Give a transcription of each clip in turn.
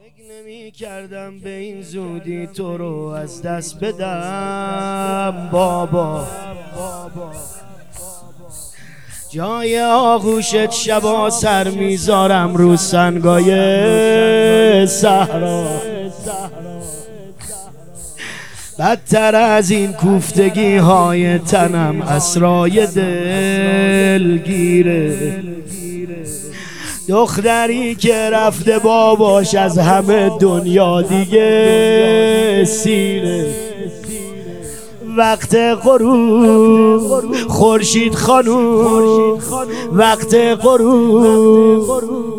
نمی کردم به این زودی تو رو از دست بدم بابا. جای آغوشت شبا سر میذارم رو سنگای صحرا. بدتر از این کوفتگی های تنم اسرای دلگیره. دختری که رفته باباش از همه دنیا دیگه سیره. وقت غروب خورشید خانوم، وقت غروب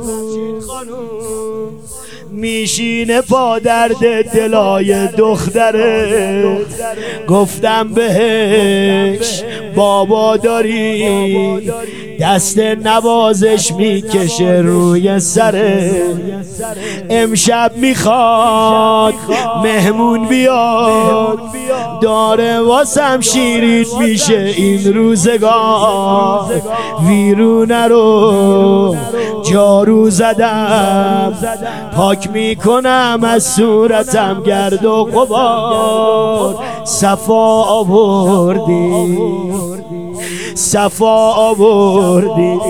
میشینه پا درد دلای دختره. گفتم بهش بابا داری دست نوازش میکشه روی سره. امشب میخواد مهمون بیاد، داره واسم شیرین میشه این روزگار. ویرونه رو جارو زدم، پاک میکنم از صورتم گرد و غبار. صفا آوردی، صفا آوردی،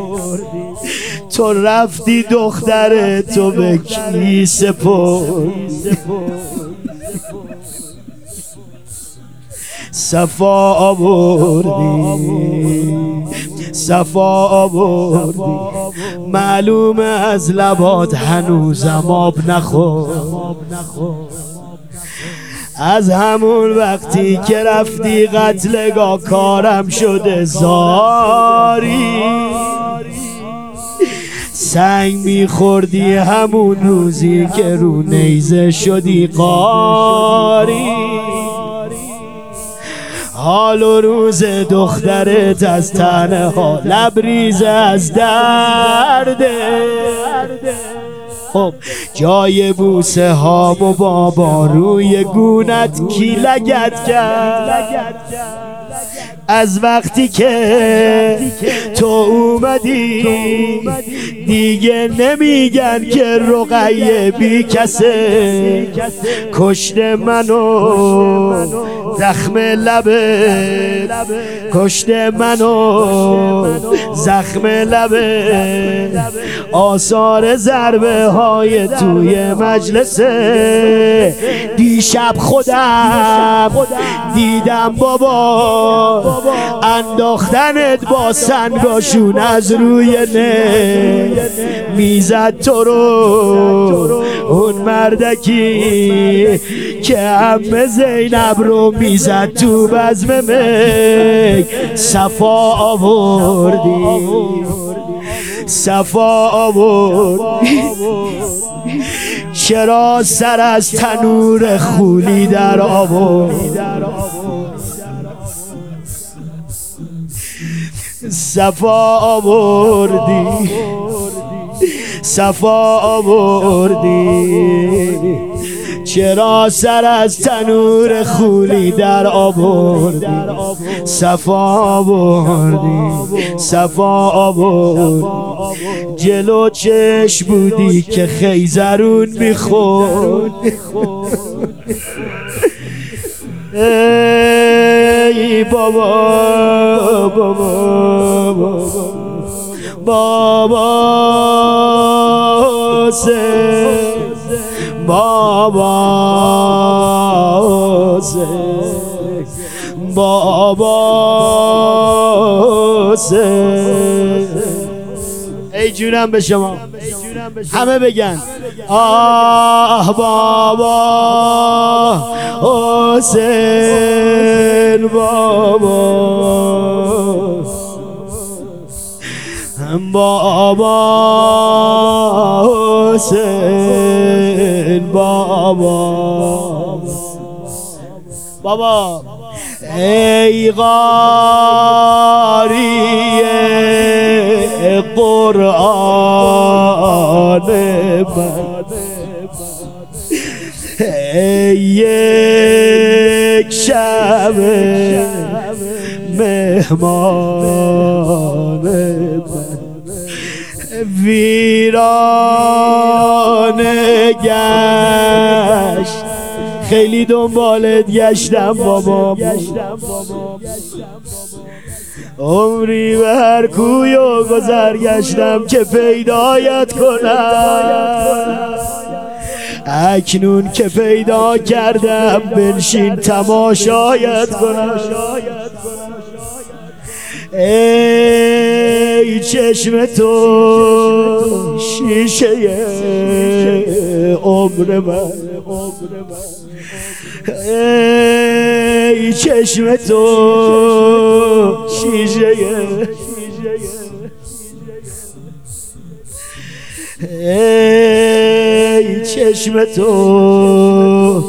تو رفتی دختر تو به کی سپردی. صفا آوردی، صفا آوردی، معلومه از لبات هنوزم آب نخورد. از همون وقتی که رفتی قتلگاه کارم شده زاری. سنگ میخوردی همون روزی که رو نیزه شدی قاری. حال و روز دخترت از تنها لبریز از درده. خب جای بوسه ها و بابا روی گونت کی لگد کرد؟ از وقتی که تو اومدی دیگه نمیگن که رقیه بی کسه. کشت منو زخم لبه، کشت منو زخم لبه، آثار ضربه های توی مجلسه. دیشب خودم دیدم بابا انداختنت با سنگاشون از روی نه. میزد تو رو اون مردکی که عمه زینب رو میزد تو بزم مک. صفا آوردی، صفا آوردی، چرا سر از تنور خولی در آوردی. صفا آوردی، صفا آوردی، چرا سر از تنور خولی در آوردی. صفا آوردی، صفا آوردی، جلو چشم بودی که خیزرون میخورد. ای بابا بابا بابا سه بابا سه بابا سه. ای جونم به شما، همه بگن آه بابا حسین بابا بابا حسین بابا بابا. ای قاری قرآن من، ای یک شب مهمان من، ویران خانه گشت، خیلی دنبالت گشتم بابا، عمری به هر کوی و گذر گشتم که پیدایت کنم، اکنون که پیدا کردم بنشین تماشایت کنم. ای چشم تو شیشه عمر من، ای چشم تو شیشه، ای چشم تو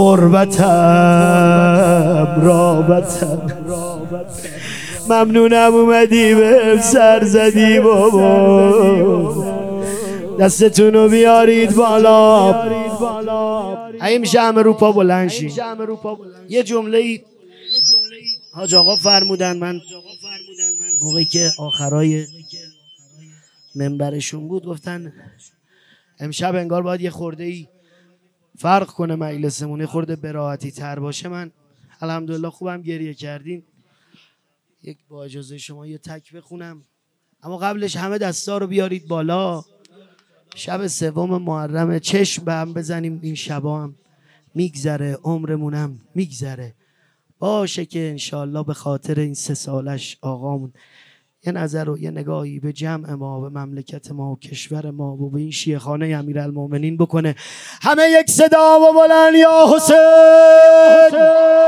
غربتم رابطم، ممنونم اومدی بهم سر زدی بابا، دستتونو بیارید بالا. اگه میشه همه رو پا بلند شید. یه جمله حاج آقا فرمودن، من موقعی که آخرای منبرشون بود گفتن امشب انگار باید یه خورده ای فرق کنه مجلسمون، یه خورده براحتی تر باشه. من الحمدلله خوبم گریه کردین، یک با اجازه شما یه تک بخونم، اما قبلش همه دستا رو بیارید بالا. شب سوم محرم، چشم به هم بزنیم، این شبا هم میگذره، عمرمونم میگذره، باشه که انشالله به خاطر این 3 سالش آقامون یه نظر و یه نگاهی به جمع ما، به مملکت ما و کشور ما و به این شیخانه امیرالمومنین بکنه. همه یک صدا و بلند یا حسین.